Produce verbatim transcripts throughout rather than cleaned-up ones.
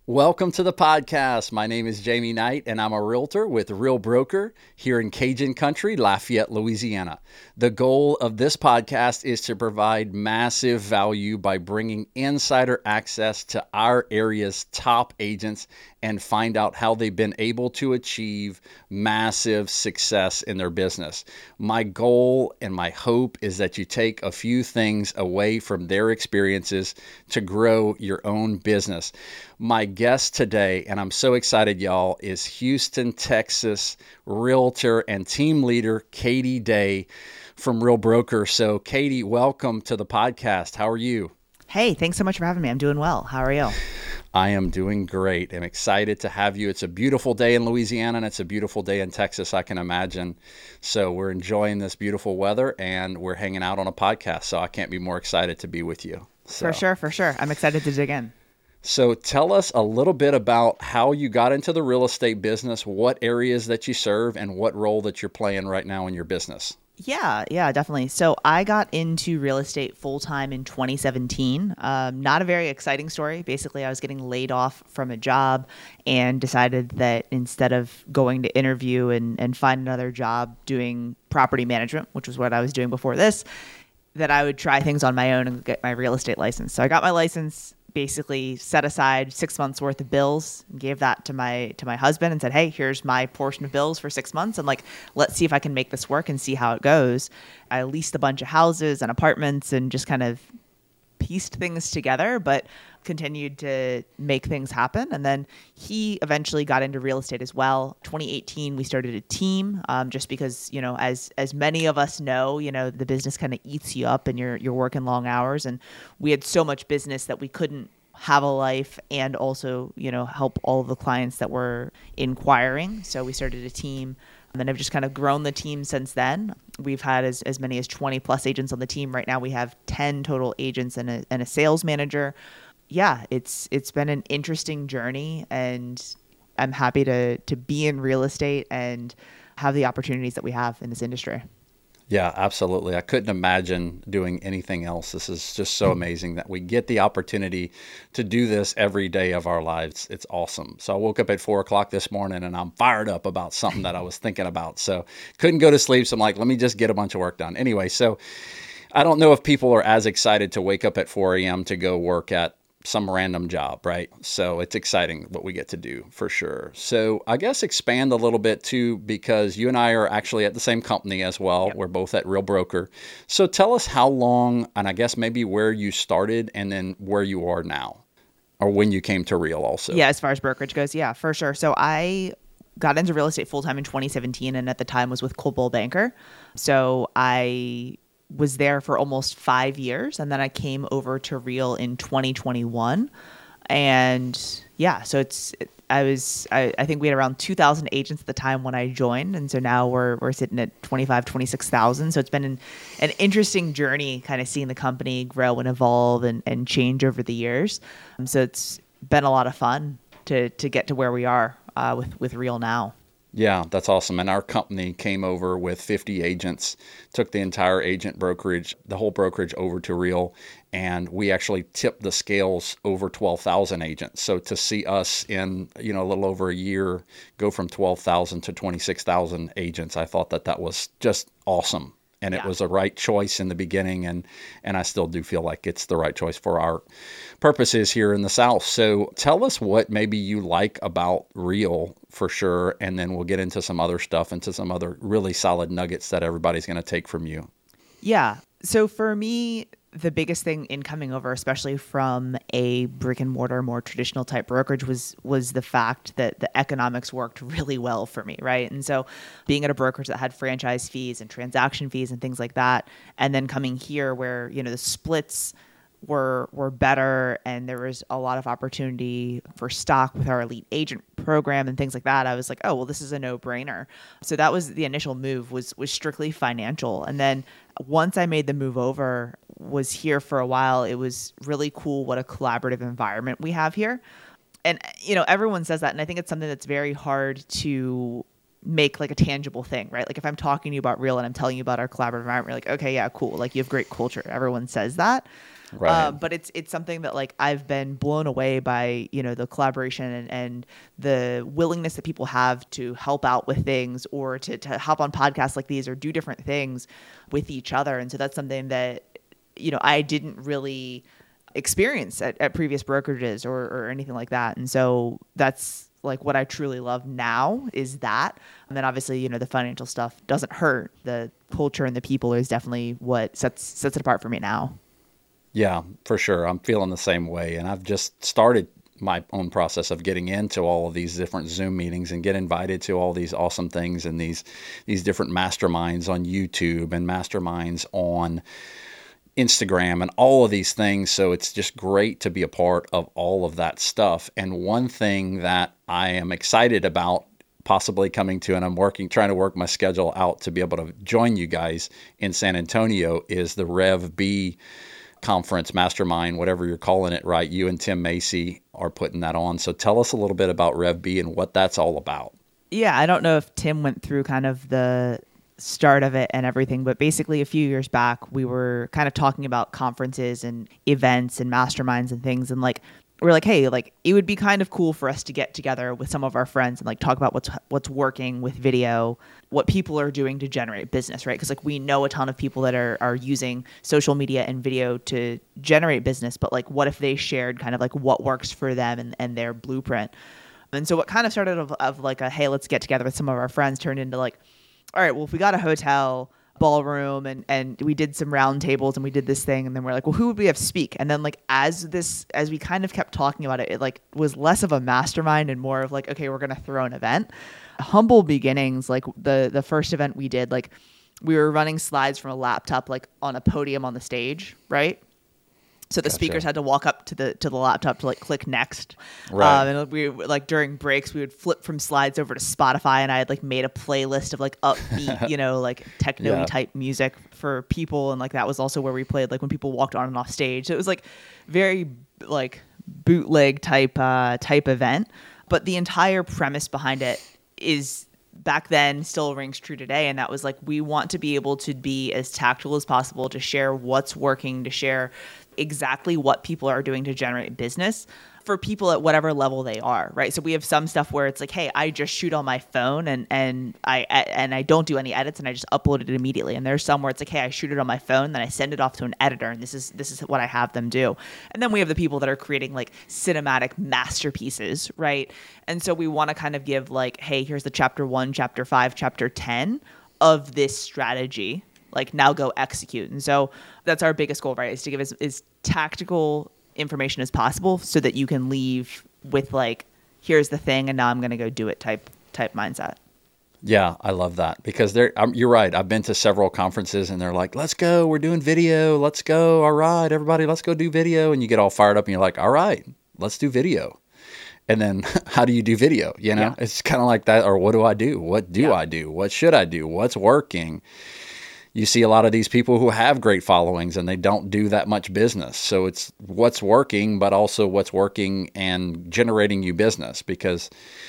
Welcome to the podcast. My name is Jamie Knight, and I'm a realtor with Real Broker here in Cajun Country, Lafayette, Louisiana. The goal of this podcast is to provide massive value by bringing insider access to our area's top agents and find out how they've been able to achieve massive success in their business. My goal and my hope is that you take a few things away from their experiences to grow your own business. My guest today, and I'm so excited, y'all, is Houston, Texas realtor and team leader Katie Day from Real Broker. So, Katie, welcome to the podcast. How are you? Hey, thanks so much for having me. I'm doing well. How are you? I am doing great. I'm excited to have you. It's a beautiful day in Louisiana, and it's a beautiful day in Texas, I can imagine. So we're enjoying this beautiful weather, and we're hanging out on a podcast. So I can't be more excited to be with you. So. For sure, for sure. I'm excited to dig in. So tell us a little bit about how you got into the real estate business, what areas that you serve, and what role that you're playing right now in your business. Yeah, yeah, definitely. So I got into real estate full time in twenty seventeen. Um, not a very exciting story. Basically, I was getting laid off from a job and decided that instead of going to interview and, and find another job doing property management, which was what I was doing before this, that I would try things on my own and get my real estate license. So I got my license, basically set aside six months worth of bills, and gave that to my to my husband and said, hey, here's my portion of bills for six months. And like, let's see if I can make this work and see how it goes. I leased a bunch of houses and apartments and just kind of pieced things together, but continued to make things happen. And then he eventually got into real estate as well. twenty eighteen, we started a team um, just because, you know, as as many of us know, you know, the business kind of eats you up and you're you're working long hours. And we had so much business that we couldn't have a life and also, you know, help all of the clients that were inquiring. So we started a team. And then I've just kind of grown the team since then. We've had as, as many as twenty plus agents on the team. Right now we have ten total agents and a, and a sales manager. Yeah, it's it's been an interesting journey, and I'm happy to to be in real estate and have the opportunities that we have in this industry. Yeah, absolutely. I couldn't imagine doing anything else. This is just so amazing that we get the opportunity to do this every day of our lives. It's awesome. So I woke up at four o'clock this morning and I'm fired up about something that I was thinking about. So couldn't go to sleep. So I'm like, let me just get a bunch of work done. Anyway, so I don't know if people are as excited to wake up at four a.m. to go work at some random job, right? So it's exciting what we get to do for sure. So I guess expand a little bit too, because you and I are actually at the same company as well. Yep. We're both at Real Broker. So tell us how long, and I guess maybe where you started and then where you are now, or when you came to Real also. Yeah, as far as brokerage goes, yeah, for sure. So I got into real estate full-time in twenty seventeen, and at the time was with Coldwell Banker. So I was there for almost five years. And then I came over to Real in twenty twenty-one. And yeah, so it's, it, I was, I, I think we had around two thousand agents at the time when I joined. And so now we're, we're sitting at twenty-five, twenty-six thousand. So it's been an, an interesting journey kind of seeing the company grow and evolve and, and change over the years. Um, so it's been a lot of fun to, to get to where we are uh, with, with Real now. Yeah, that's awesome. And our company came over with fifty agents, took the entire agent brokerage, the whole brokerage over to Real, and we actually tipped the scales over twelve thousand agents. So to see us in, you know, a little over a year go from twelve thousand to twenty-six thousand agents, I thought that that was just awesome. And it yeah. was a right choice in the beginning, and and I still do feel like it's the right choice for our purposes here in the South. So tell us what maybe you like about Real for sure, and then we'll get into some other stuff, into some other really solid nuggets that everybody's going to take from you. Yeah. So for me, the biggest thing in coming over, especially from a brick and mortar, more traditional type brokerage, was was the fact that the economics worked really well for me, right? And so being at a brokerage that had franchise fees and transaction fees and things like that, and then coming here where, you know, the splits were were better and there was a lot of opportunity for stock with our elite agent program and things like that, I was like, oh, well, this is a no-brainer. So that was the initial move, was was strictly financial. And then once I made the move over, was here for a while, it was really cool what a collaborative environment we have here. And, you know, everyone says that, and I think it's something that's very hard to make like a tangible thing, right? Like if I'm talking to you about Real and I'm telling you about our collaborative environment, you're like, okay, yeah, cool. Like you have great culture. Everyone says that. Right. Um, but it's it's something that like I've been blown away by, you know, the collaboration and, and the willingness that people have to help out with things or to, to hop on podcasts like these or do different things with each other. And so that's something that, you know, I didn't really experience at, at previous brokerages or, or anything like that. And so that's like what I truly love now is that. And then obviously, you know, the financial stuff doesn't hurt. The culture and the people is definitely what sets sets it apart for me now. Yeah, for sure. I'm feeling the same way. And I've just started my own process of getting into all of these different Zoom meetings and get invited to all these awesome things and these these different masterminds on YouTube and masterminds on Instagram and all of these things. So it's just great to be a part of all of that stuff. And one thing that I am excited about possibly coming to, and I'm working, trying to work my schedule out to be able to join you guys in San Antonio, is the Rev B conference, mastermind, whatever you're calling it, right? You and Tim Macy are putting that on. So tell us a little bit about Rev B and what that's all about. Yeah, I don't know if Tim went through kind of the start of it and everything, but basically a few years back, we were kind of talking about conferences and events and masterminds and things. And like, we're like, hey, like it would be kind of cool for us to get together with some of our friends and like talk about what's what's working with video, what people are doing to generate business, right? Because like we know a ton of people that are are using social media and video to generate business, but like what if they shared kind of like what works for them and, and their blueprint? And so what kind of started of, of like a, hey, let's get together with some of our friends turned into like, all right, well, if we got a hotel ballroom and, and we did some round tables and we did this thing, and then we're like, well, who would we have speak? And then like as this, as we kind of kept talking about it, it like was less of a mastermind and more of like, okay, we're going to throw an event. Humble beginnings, like the, the first event we did, like we were running slides from a laptop, like on a podium on the stage, right? So the Gotcha. speakers had to walk up to the to the laptop to like click next. Right. Um, and we like during breaks we would flip from slides over to Spotify, and I had like made a playlist of like upbeat, you know, like techno Yeah. type music for people, and like that was also where we played like when people walked on and off stage. So it was like very like bootleg type uh, type event, but the entire premise behind it is back then still rings true today. And that was like, we want to be able to be as tactile as possible to share what's working, to share exactly what people are doing to generate business for people at whatever level they are, right? So we have some stuff where it's like, hey, I just shoot on my phone and and I and I don't do any edits and I just upload it immediately. And there's some where it's like, hey, I shoot it on my phone, then I send it off to an editor, and this is this is what I have them do. And then we have the people that are creating like cinematic masterpieces, right? And so we want to kind of give like, hey, here's the chapter one, chapter five, chapter ten of this strategy. Like now go execute. And so that's our biggest goal, right? Is to give as, as tactical information as possible so that you can leave with like, here's the thing and now I'm going to go do it type type mindset. Yeah, I love that because they're, um, you're right. I've been to several conferences and they're like, let's go. We're doing video. Let's go. All right, everybody, let's go do video. And you get all fired up and you're like, all right, let's do video. And then how do you do video? You know, Yeah. It's kind of like that. Or what do I do? What do Yeah. I do? What should I do? What's working? You see a lot of these people who have great followings and they don't do that much business. So it's what's working, but also what's working and generating you business, because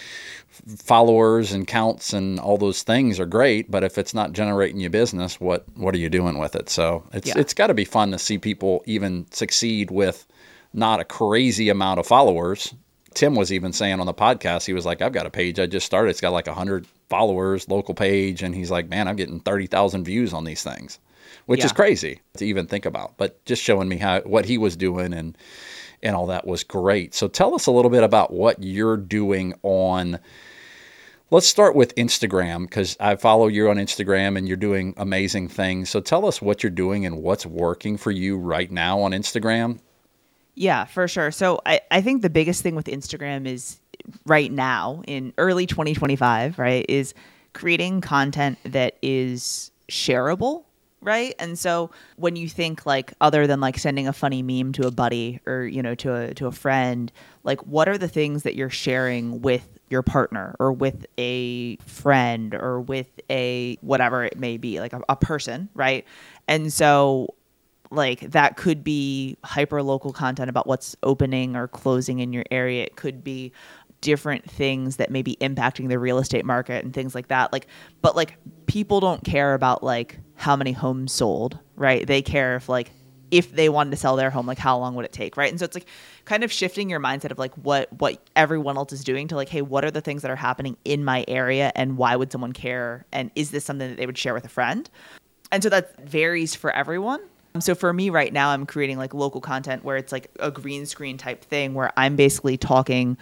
followers and counts and all those things are great, but if it's not generating you business, what what are you doing with it? So it's Yeah. it's got to be fun to see people even succeed with not a crazy amount of followers. Tim was even saying on the podcast, he was like, I've got a page I just started. It's got like one hundred followers, local page. And he's like, man, I'm getting thirty thousand views on these things, which Yeah. is crazy to even think about. But just showing me how what he was doing and and all that was great. So tell us a little bit about what you're doing on, let's start with Instagram, because I follow you on Instagram and you're doing amazing things. So tell us what you're doing and what's working for you right now on Instagram. Yeah, for sure. So I, I think the biggest thing with Instagram is right now in early twenty twenty-five, right, is creating content that is shareable, right? And so when you think like other than like sending a funny meme to a buddy or, you know, to a to a friend, like what are the things that you're sharing with your partner or with a friend or with a whatever it may be, like a, a person, right? And so like that could be hyper local content about what's opening or closing in your area. It could be different things that may be impacting the real estate market and things like that. Like, but like people don't care about like how many homes sold, right? They care if like, if they wanted to sell their home, like how long would it take, right? And so it's like kind of shifting your mindset of like what what everyone else is doing to like, hey, what are the things that are happening in my area and why would someone care? And is this something that they would share with a friend? And so that varies for everyone. So for me right now, I'm creating like local content where it's like a green screen type thing where I'm basically talking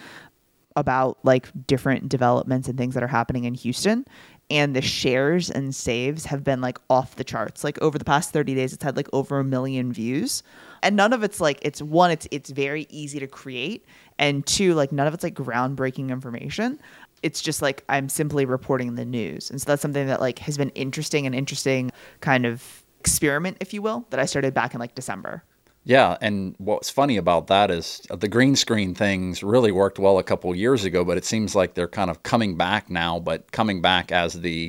about like different developments and things that are happening in Houston. And the shares and saves have been like off the charts. Like over the past thirty days, it's had like over a million views. And none of it's like, it's one, it's it's very easy to create. And two, like none of it's like groundbreaking information. It's just like I'm simply reporting the news. And so that's something that like has been interesting, an interesting kind of experiment, if you will, that I started back in like December. Yeah, and what's funny about that is the green screen things really worked well a couple of years ago, but it seems like they're kind of coming back now, but coming back as the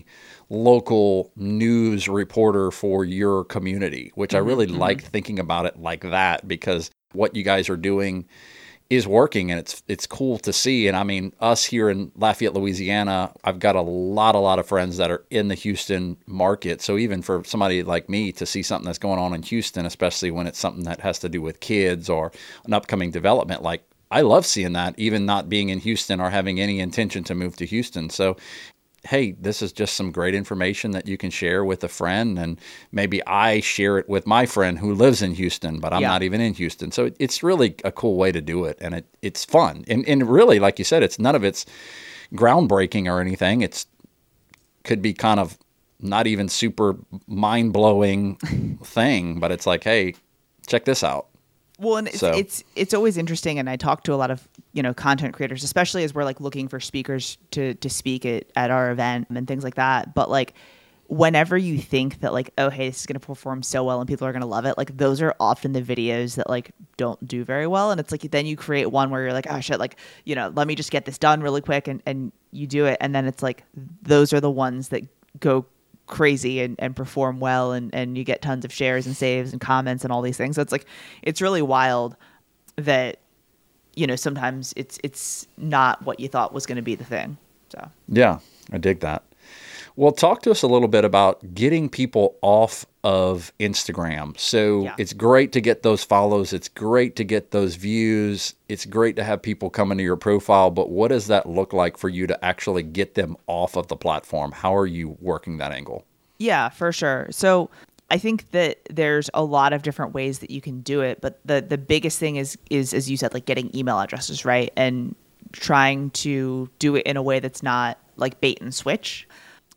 local news reporter for your community, which mm-hmm, I really mm-hmm. like thinking about it like that, because what you guys are doing is working, and it's it's cool to see. And I mean, us here in Lafayette, Louisiana, I've got a lot, a lot of friends that are in the Houston market. So even for somebody like me to see something that's going on in Houston, especially when it's something that has to do with kids or an upcoming development, like I love seeing that, even not being in Houston or having any intention to move to Houston. So hey, this is just some great information that you can share with a friend, and maybe I share it with my friend who lives in Houston, but I'm yeah. not even in Houston. So it, it's really a cool way to do it, and it it's fun. And and really, like you said, it's none of it's groundbreaking or anything. It's could be kind of not even super mind-blowing thing, but it's like, hey, check this out. Well, and it's, so. it's it's always interesting, and I talk to a lot of you know content creators, especially as we're like looking for speakers to to speak at, at our event and things like that. But like, whenever you think that like, oh hey, this is going to perform so well and people are going to love it, like those are often the videos that like don't do very well. And it's like then you create one where you're like, oh shit, like you know, let me just get this done really quick, and and you do it, and then it's like those are the ones that go crazy and, and perform well, and, and you get tons of shares and saves and comments and all these things. So it's like, it's really wild that, you know, sometimes it's, it's not what you thought was going to be the thing. So, yeah, I dig that. Well, talk to us a little bit about getting people off of Instagram. So yeah. It's great to get those follows. It's great to get those views. It's great to have people come into your profile. But what does that look like for you to actually get them off of the platform? How are you working that angle? Yeah, for sure. So I think that there's a lot of different ways that you can do it. But the, the biggest thing is, is, as you said, like getting email addresses, right? And trying to do it in a way that's not like bait and switch.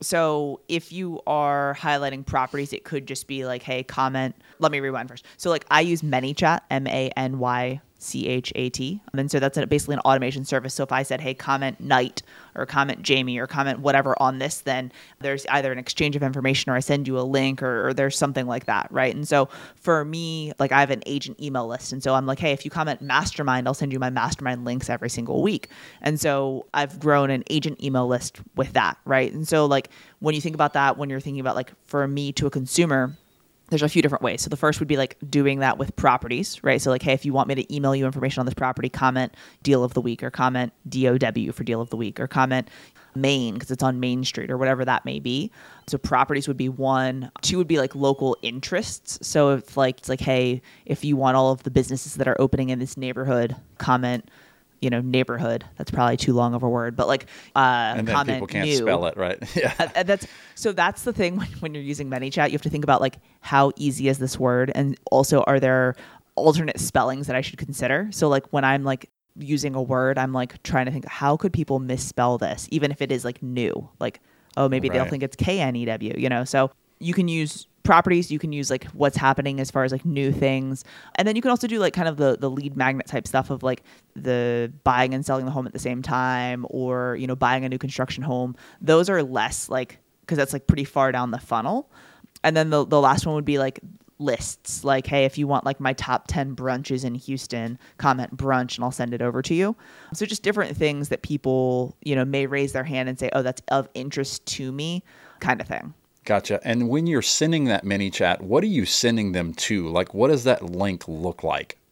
So if you are highlighting properties, it could just be like, hey, comment. Let me rewind first. So like I use ManyChat, M A N Y C H A T. And so that's basically an automation service. So if I said, hey, comment Knight or comment Jamie or comment whatever on this, then there's either an exchange of information or I send you a link or, or there's something like that, right? And so for me, like I have an agent email list. And so I'm like, hey, if you comment mastermind, I'll send you my mastermind links every single week. And so I've grown an agent email list with that, right? And so like when you think about that, when you're thinking about like for me to a consumer, there's a few different ways. So the first would be like doing that with properties, right? So like, hey, if you want me to email you information on this property, comment deal of the week or comment D O W for deal of the week or comment Main because it's on Main Street or whatever that may be. So properties would be one. Two would be like local interests. So if like, it's like, hey, if you want all of the businesses that are opening in this neighborhood, comment you know, neighborhood. That's probably too long of a word, but like, uh, and then comment people can't new. spell it, right? Yeah. Uh, that's, so that's the thing when, when you're using ManyChat, you have to think about like, how easy is this word? And also, are there alternate spellings that I should consider? So like when I'm like using a word, I'm like trying to think, how could people misspell this? Even if it is like new, like, oh, maybe right. they'll think it's K N E W, you know? So you can use properties, you can use like what's happening as far as like new things. And then you can also do like kind of the, the lead magnet type stuff of like the buying and selling the home at the same time, or, you know, buying a new construction home. Those are less like, cause that's like pretty far down the funnel. And then the, the last one would be like lists. Like, hey, if you want like my top ten brunches in Houston, comment brunch and I'll send it over to you. So just different things that people, you know, may raise their hand and say, oh, that's of interest to me kind of thing. Gotcha. And when you're sending that ManyChat, what are you sending them to? Like, what does that link look like?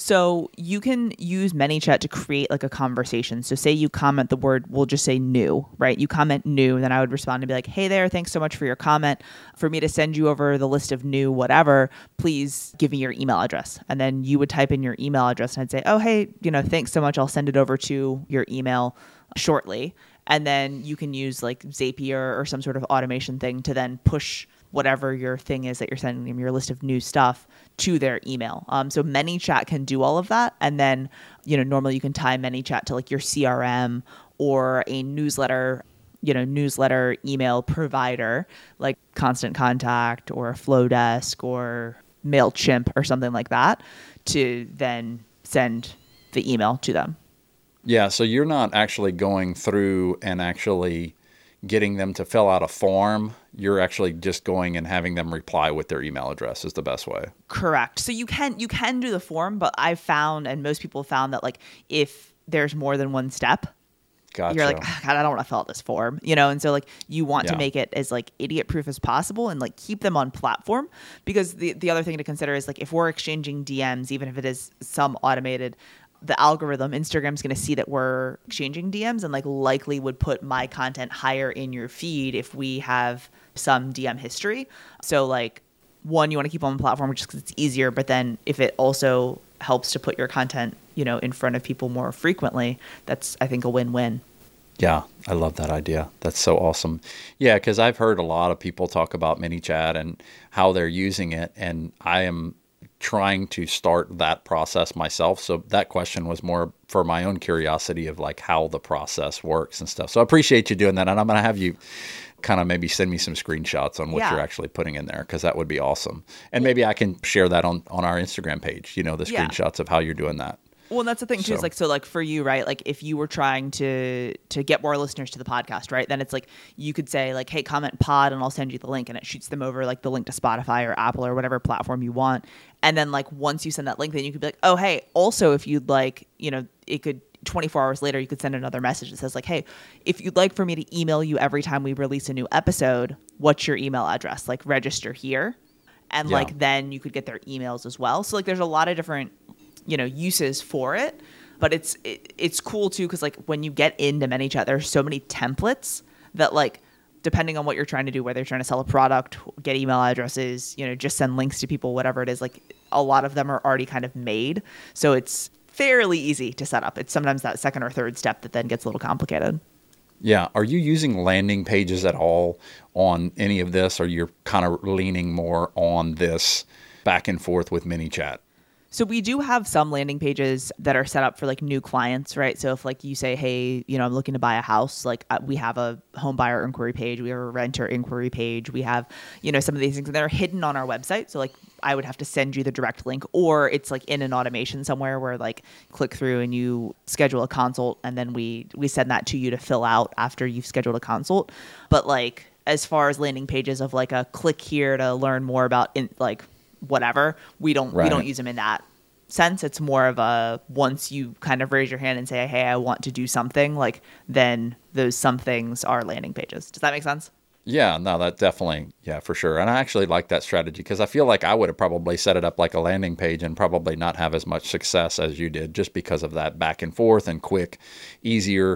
So you can use ManyChat to create like a conversation. So say you comment the word, we'll just say new, right? You comment new, then I would respond and be like, hey there, thanks so much for your comment. For me to send you over the list of new whatever, please give me your email address. And then you would type in your email address and I'd say, oh, hey, you know, thanks so much. I'll send it over to your email shortly. And then you can use like Zapier or some sort of automation thing to then push whatever your thing is that you're sending them, your list of new stuff, to their email. Um, so ManyChat can do all of that. And then, you know, normally you can tie ManyChat to like your C R M or a newsletter, you know, newsletter email provider like Constant Contact or Flowdesk or MailChimp or something like that to then send the email to them. Yeah, so you're not actually going through and actually getting them to fill out a form. You're actually just going and having them reply with their email address is the best way. Correct. So you can you can do the form, but I've found, and most people found, that like if there's more than one step, Gotcha. you're like, oh, God, I don't want to fill out this form, you know? And so like you want Yeah. to make it as like idiot proof as possible and like keep them on platform, because the, the other thing to consider is like if we're exchanging D Ms, even if it is some automated, the algorithm, Instagram's going to see that we're exchanging D Ms and like likely would put my content higher in your feed if we have some D M history. So like one, you want to keep on the platform just because it's easier, but then if it also helps to put your content, you know, in front of people more frequently, that's, I think, a win-win. Yeah, I love that idea. That's so awesome. Yeah, because I've heard a lot of people talk about ManyChat and how they're using it, and I am trying to start that process myself. So that question was more for my own curiosity of like how the process works and stuff. So I appreciate you doing that. And I'm going to have you kind of maybe send me some screenshots on what Yeah. you're actually putting in there, because that would be awesome. And maybe I can share that on, on our Instagram page, you know, the Yeah. screenshots of how you're doing that. Well, and that's the thing too, So- is like, so like for you, right? Like if you were trying to, to get more listeners to the podcast, right? Then it's like, you could say like, hey, comment pod and I'll send you the link, and it shoots them over like the link to Spotify or Apple or whatever platform you want. And then like, once you send that link, then you could be like, oh, hey, also if you'd like, you know, it could twenty-four hours later, you could send another message that says like, hey, if you'd like for me to email you every time we release a new episode, what's your email address? Like register here. And Yeah. like, then you could get their emails as well. So like, there's a lot of different, you know, uses for it, but it's it, it's cool too, because like when you get into ManyChat, there's so many templates that like depending on what you're trying to do, whether you're trying to sell a product, get email addresses, you know, just send links to people, whatever it is, like a lot of them are already kind of made, so it's fairly easy to set up. It's sometimes that second or third step that then gets a little complicated. Yeah. Are you using landing pages at all on any of this, or you're kind of leaning more on this back and forth with ManyChat? So we do have some landing pages that are set up for like new clients, right? So if like you say, hey, you know, I'm looking to buy a house, like uh, we have a home buyer inquiry page, we have a renter inquiry page, we have, you know, some of these things that are hidden on our website. So like I would have to send you the direct link, or it's like in an automation somewhere where like click through and you schedule a consult, and then we we send that to you to fill out after you've scheduled a consult. But like as far as landing pages of like a click here to learn more about in, like whatever, we don't Right. we don't use them in that sense. It's more of a, once you kind of raise your hand and say, hey, I want to do something, like then those some things are landing pages. Does that make sense? Yeah, no, that definitely, yeah, for sure. And I actually like that strategy, because I feel like I would have probably set it up like a landing page and probably not have as much success as you did, just because of that back and forth and quick, easier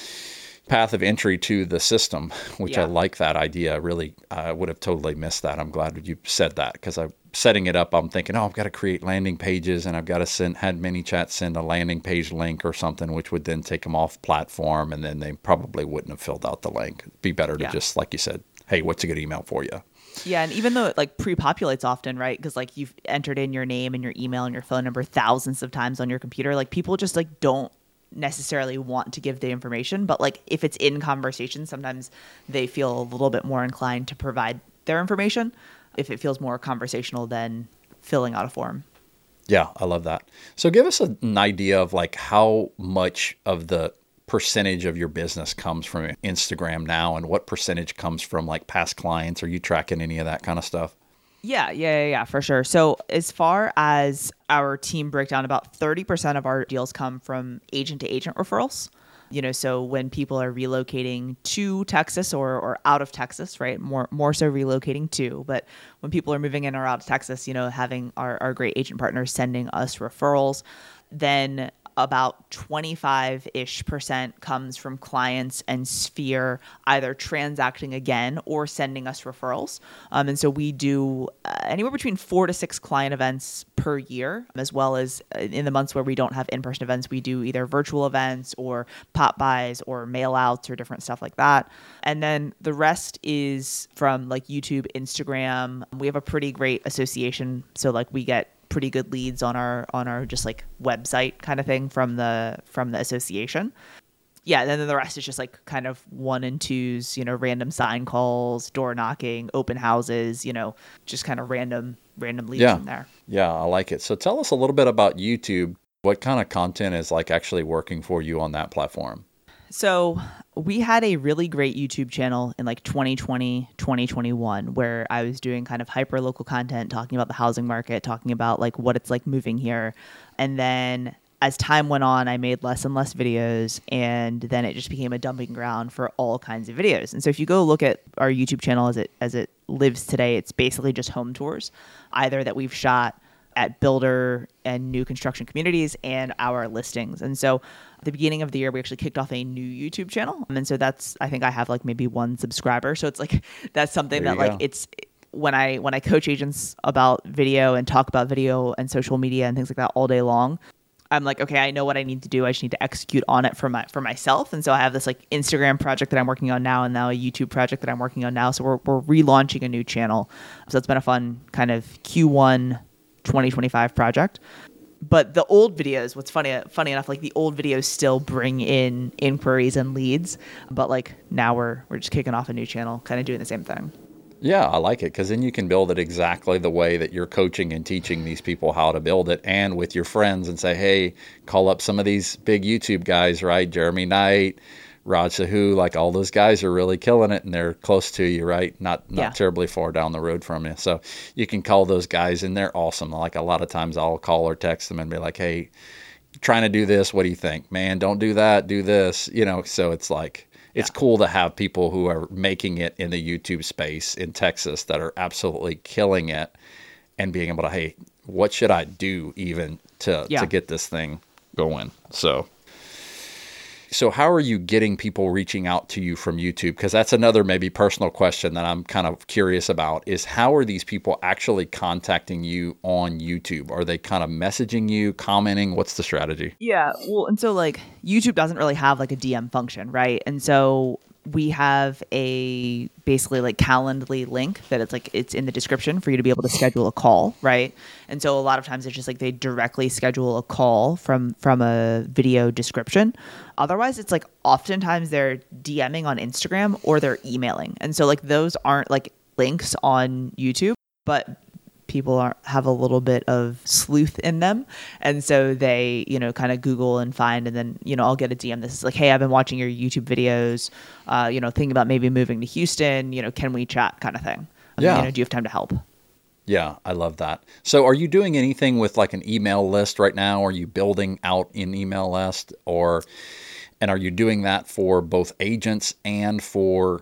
path of entry to the system, which Yeah. I like that idea. Really, I would have totally missed that. I'm glad you said that, because I'm setting it up. I'm thinking, oh, I've got to create landing pages, and I've got to send, had ManyChat send a landing page link or something, which would then take them off platform, and then they probably wouldn't have filled out the link. It'd be better to Yeah. just, like you said, hey, what's a good email for you? Yeah, and even though it like pre-populates often, right? Because like you've entered in your name and your email and your phone number thousands of times on your computer, like people just like don't necessarily want to give the information, but like if it's in conversation, sometimes they feel a little bit more inclined to provide their information if it feels more conversational than filling out a form. Yeah, I love that. So give us a, an idea of like how much of the percentage of your business comes from Instagram now, and what percentage comes from like past clients. Are you tracking any of that kind of stuff? Yeah, yeah, yeah, yeah, for sure. So as far as our team breakdown, about thirty percent of our deals come from agent to agent referrals. You know, so when people are relocating to Texas or, or out of Texas, right? More more so relocating to, but when people are moving in or out of Texas, you know, having our, our great agent partners sending us referrals, then about twenty-five-ish percent comes from clients and Sphere either transacting again or sending us referrals. Um, and so we do uh, anywhere between four to six client events per year, as well as in the months where we don't have in-person events, we do either virtual events or pop buys or mail outs or different stuff like that. And then the rest is from like YouTube, Instagram. We have a pretty great association. So like we get pretty good leads on our on our just like website kind of thing from the from the association. Yeah, and then the rest is just like kind of one and twos, you know, random sign calls, door knocking, open houses, you know, just kind of random random leads Yeah. in there. Yeah, I like it. So tell us a little bit about YouTube. What kind of content is like actually working for you on that platform? So we had a really great YouTube channel in like twenty twenty, twenty twenty-one, where I was doing kind of hyper local content, talking about the housing market, talking about like what it's like moving here. And then as time went on, I made less and less videos, and then it just became a dumping ground for all kinds of videos. And so if you go look at our YouTube channel as it as it lives today, it's basically just home tours, either that we've shot at builder and new construction communities and our listings. And so at the beginning of the year, we actually kicked off a new YouTube channel. And so that's, I think I have like maybe one subscriber. So it's like, that's something There that you like, go. it's when I, when I coach agents about video and talk about video and social media and things like that all day long, I'm like, okay, I know what I need to do. I just need to execute on it for my, for myself. And so I have this like Instagram project that I'm working on now, and now a YouTube project that I'm working on now. So we're, we're relaunching a new channel. So it's been a fun kind of Q one twenty twenty-five project. But the old videos, what's funny, funny enough, like the old videos still bring in inquiries and leads, but like now we're we're just kicking off a new channel, kind of doing the same thing. Yeah, I like it because then you can build it exactly the way that you're coaching and teaching these people how to build it, and with your friends, and say, hey, call up some of these big YouTube guys, right? Jeremy Knight, Raj Sahu, like all those guys are really killing it, and they're close to you, right? Not not Yeah. terribly far down the road from you. So you can call those guys, and they're awesome. Like a lot of times I'll call or text them and be like, hey, trying to do this, what do you think? Man, don't do that, do this. You know, so it's like, it's Yeah. cool to have people who are making it in the YouTube space in Texas that are absolutely killing it, and being able to, hey, what should I do even to, Yeah. to get this thing going? So, so how are you getting people reaching out to you from YouTube? Because that's another maybe personal question that I'm kind of curious about, is how are these people actually contacting you on YouTube? Are they kind of messaging you, commenting? What's the strategy? Yeah, well, and so like YouTube doesn't really have like a D M function, right? And so we have a basically like Calendly link that it's like it's in the description for you to be able to schedule a call, right? And so a lot of times it's just like they directly schedule a call from from a video description. Otherwise, it's like oftentimes they're DMing on Instagram or they're emailing. And so like those aren't like links on YouTube, but people are have a little bit of sleuth in them, and so they, you know, kind of Google and find, and then, you know, I'll get a D M. This is like, hey, I've been watching your YouTube videos, uh, you know, thinking about maybe moving to Houston, you know, can we chat, kind of thing. Yeah. You know, do you have time to help? Yeah, I love that. So are you doing anything with like an email list right now? Are you building out an email list, or, and are you doing that for both agents and for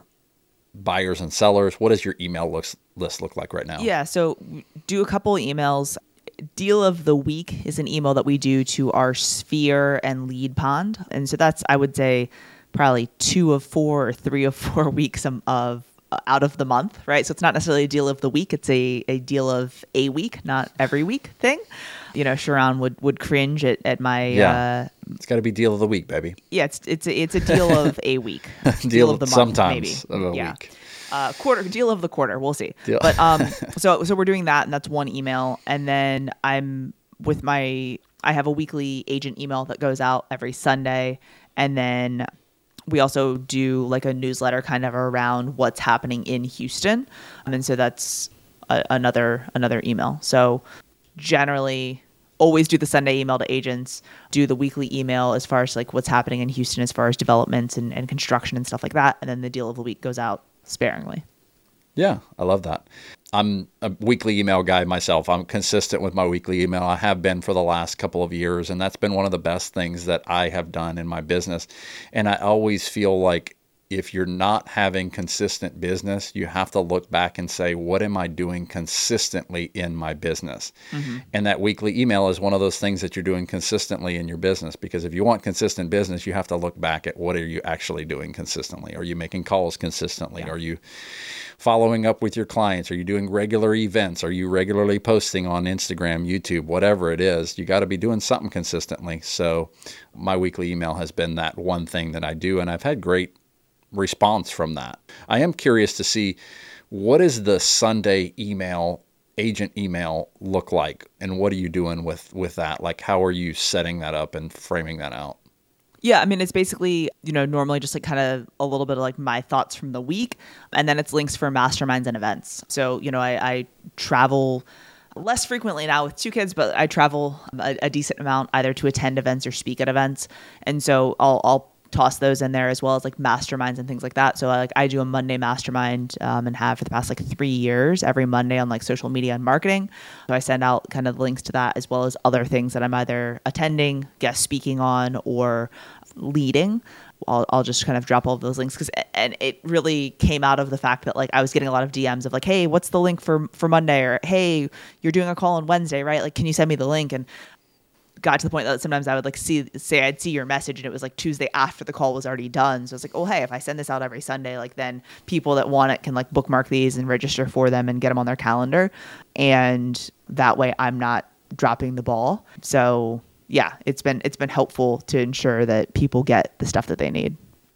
buyers and sellers? What does your email looks, list look like right now? Yeah, so do a couple emails. Deal of the week is an email that we do to our Sphere and Lead Pond. And so that's, I would say, probably two of four or three of four weeks of uh, out of the month, right? So it's not necessarily a deal of the week. It's a, a deal of a week, not every week thing. You know, Sharon would, would cringe at, at my... Yeah. Uh, It's got to be deal of the week, baby. yeah, it's it's a, it's a deal of a week. Deal of the month, sometimes maybe. of a yeah. week. Uh, quarter deal of the quarter. We'll see. Deal. But um, so so we're doing that, and that's one email, and then I'm with my I have a weekly agent email that goes out every Sunday, and then we also do like a newsletter kind of around what's happening in Houston, um, and so that's a, another another email. So generally, always do the Sunday email to agents, do the weekly email as far as like what's happening in Houston as far as developments and, and construction and stuff like that. And then the deal of the week goes out sparingly. Yeah, I love that. I'm a weekly email guy myself. I'm consistent with my weekly email. I have been for the last couple of years, and that's been one of the best things that I have done in my business. And I always feel like if you're not having consistent business, you have to look back and say, what am I doing consistently in my business? Mm-hmm. And that weekly email is one of those things that you're doing consistently in your business, because if you want consistent business, you have to look back at what are you actually doing consistently? Are you making calls consistently? Yeah. Are you following up with your clients? Are you doing regular events? Are you regularly posting on Instagram, YouTube, whatever it is? You got to be doing something consistently. So my weekly email has been that one thing that I do, and I've had great response from that. I am curious to see, what is the Sunday email, agent email look like, and what are you doing with, with that? Like, how are you setting that up and framing that out? Yeah, I mean, it's basically, you know, normally just like kind of a little bit of like my thoughts from the week, and then it's links for masterminds and events. So, you know, I, I travel less frequently now with two kids, but I travel a, a decent amount either to attend events or speak at events. And so I'll, I'll toss those in there, as well as like masterminds and things like that. So I, like I do a Monday mastermind um, and have for the past like three years every Monday on like social media and marketing. So I send out kind of links to that, as well as other things that I'm either attending, guest speaking on, or leading. I'll, I'll just kind of drop all of those links, because and it really came out of the fact that like I was getting a lot of D Ms of like, hey, what's the link for for Monday? Or hey, you're doing a call on Wednesday, right? Like, can you send me the link? And got to the point that sometimes I would like see, say I'd see your message and it was like Tuesday after the call was already done. So it's like, oh, hey, if I send this out every Sunday, like then people that want it can like bookmark these and register for them and get them on their calendar. And that way I'm not dropping the ball. So yeah, it's been, it's been helpful to ensure that people get the stuff that they need.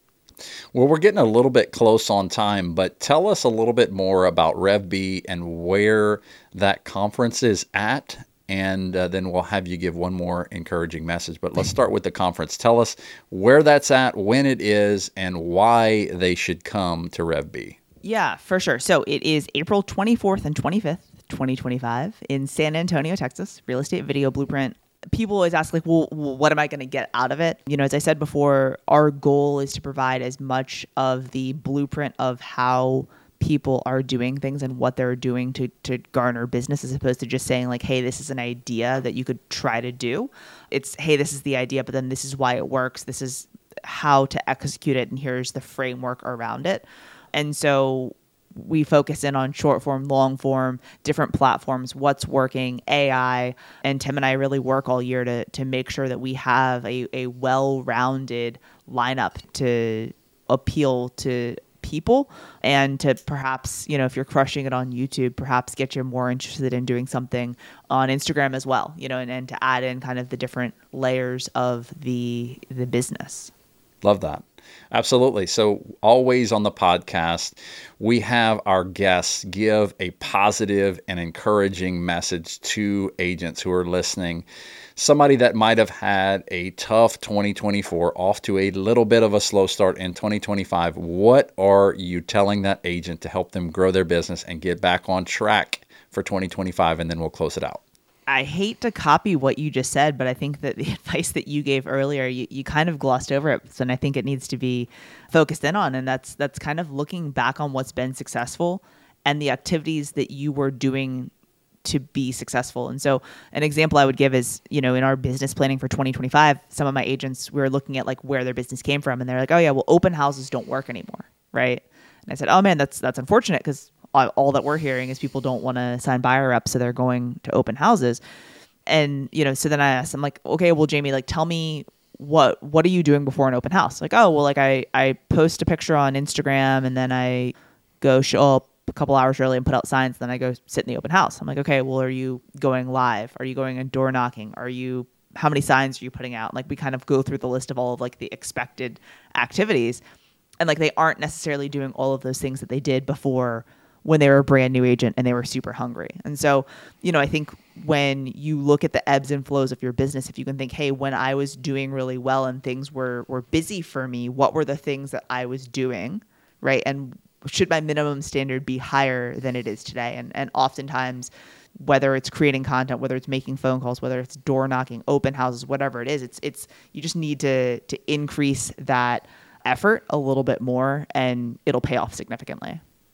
Well, we're getting a little bit close on time, but tell us a little bit more about RevB and where that conference is at. And uh, then we'll have you give one more encouraging message. But let's start with the conference. Tell us where that's at, when it is, and why they should come to RevB. Yeah, for sure. So it is April twenty-fourth and twenty-fifth, twenty twenty-five in San Antonio, Texas, Real Estate Video Blueprint. People always ask, like, well, what am I going to get out of it? You know, as I said before, our goal is to provide as much of the blueprint of how people are doing things and what they're doing to to garner business, as opposed to just saying like, hey, this is an idea that you could try to do. It's, hey, this is the idea, but then this is why it works. This is how to execute it, and here's the framework around it. And so we focus in on short form, long form, different platforms, what's working, A I, and Tim and I really work all year to to make sure that we have a, a well-rounded lineup to appeal to people, and to perhaps, you know, if you're crushing it on YouTube, perhaps get you more interested in doing something on Instagram as well, you know, and, and to add in kind of the different layers of the the business. Love that. Absolutely. So always on the podcast, we have our guests give a positive and encouraging message to agents who are listening. Somebody that might have had a tough twenty twenty-four, off to a little bit of a slow start in twenty twenty-five. What are you telling that agent to help them grow their business and get back on track for twenty twenty-five? And then we'll close it out. I hate to copy what you just said, but I think that the advice that you gave earlier, you, you kind of glossed over it. And I think it needs to be focused in on. And that's that's kind of looking back on what's been successful and the activities that you were doing to be successful. And so an example I would give is, you know, in our business planning for twenty twenty-five, some of my agents, we were looking at like where their business came from. And they're like, oh yeah, well, open houses don't work anymore. Right. And I said, oh man, that's, that's unfortunate, because all that we're hearing is people don't want to sign buyer reps, so they're going to open houses. And, you know, so then I asked them like, okay, well, Jamie, like, tell me what, what are you doing before an open house? Like, oh, well, like I, I post a picture on Instagram and then I go show up a couple hours early and put out signs. Then I go sit in the open house. I'm like, okay, well, are you going live? Are you going and door knocking? Are you, how many signs are you putting out? Like, we kind of go through the list of all of like the expected activities, and like, they aren't necessarily doing all of those things that they did before when they were a brand new agent and they were super hungry. And so, you know, I think when you look at the ebbs and flows of your business, if you can think, hey, when I was doing really well and things were, were busy for me, what were the things that I was doing, right? And should my minimum standard be higher than it is today? And and oftentimes, whether it's creating content, whether it's making phone calls, whether it's door knocking, open houses, whatever it is, it's it's you just need to to increase that effort a little bit more, and it'll pay off significantly.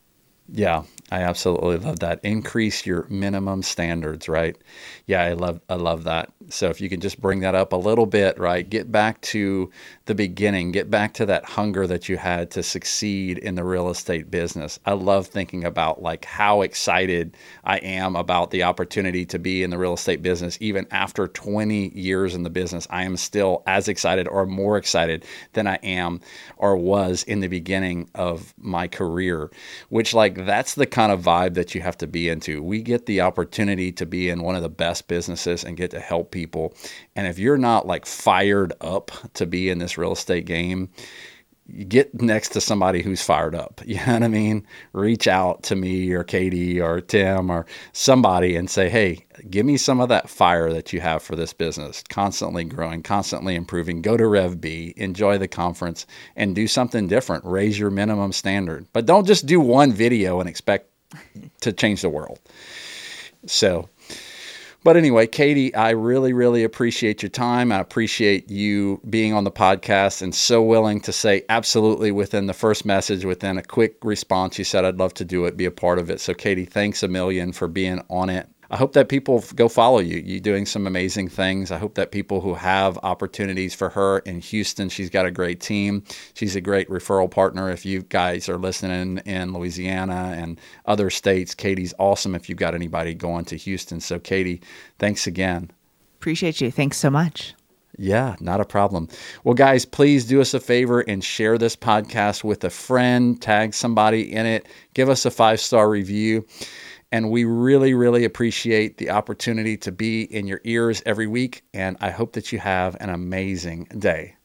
Yeah, I absolutely love that. Increase your minimum standards, right? Yeah, I love I love that. So if you can just bring that up a little bit, right? Get back to the beginning, get back to that hunger that you had to succeed in the real estate business. I love thinking about like how excited I am about the opportunity to be in the real estate business. Even after twenty years in the business, I am still as excited or more excited than I am or was in the beginning of my career, which like that's the kind of vibe that you have to be into. We get the opportunity to be in one of the best businesses and get to help people. And if you're not like fired up to be in this real estate game, you get next to somebody who's fired up. You know what I mean? Reach out to me or Katie or Tim or somebody and say, hey, give me some of that fire that you have for this business, constantly growing, constantly improving. Go to RevB, enjoy the conference, and do something different. Raise your minimum standard. But don't just do one video and expect to change the world. So, but anyway, Katie, I really, really appreciate your time. I appreciate you being on the podcast and so willing to say absolutely within the first message, within a quick response. You said, I'd love to do it, be a part of it. So Katie, thanks a million for being on it. I hope that people go follow you. You're doing some amazing things. I hope that people who have opportunities for her in Houston, she's got a great team. She's a great referral partner. If you guys are listening in Louisiana and other states, Katie's awesome if you've got anybody going to Houston. So Katie, thanks again. Appreciate you. Thanks so much. Yeah, not a problem. Well, guys, please do us a favor and share this podcast with a friend, tag somebody in it, give us a five-star review. And we really, really appreciate the opportunity to be in your ears every week. And I hope that you have an amazing day.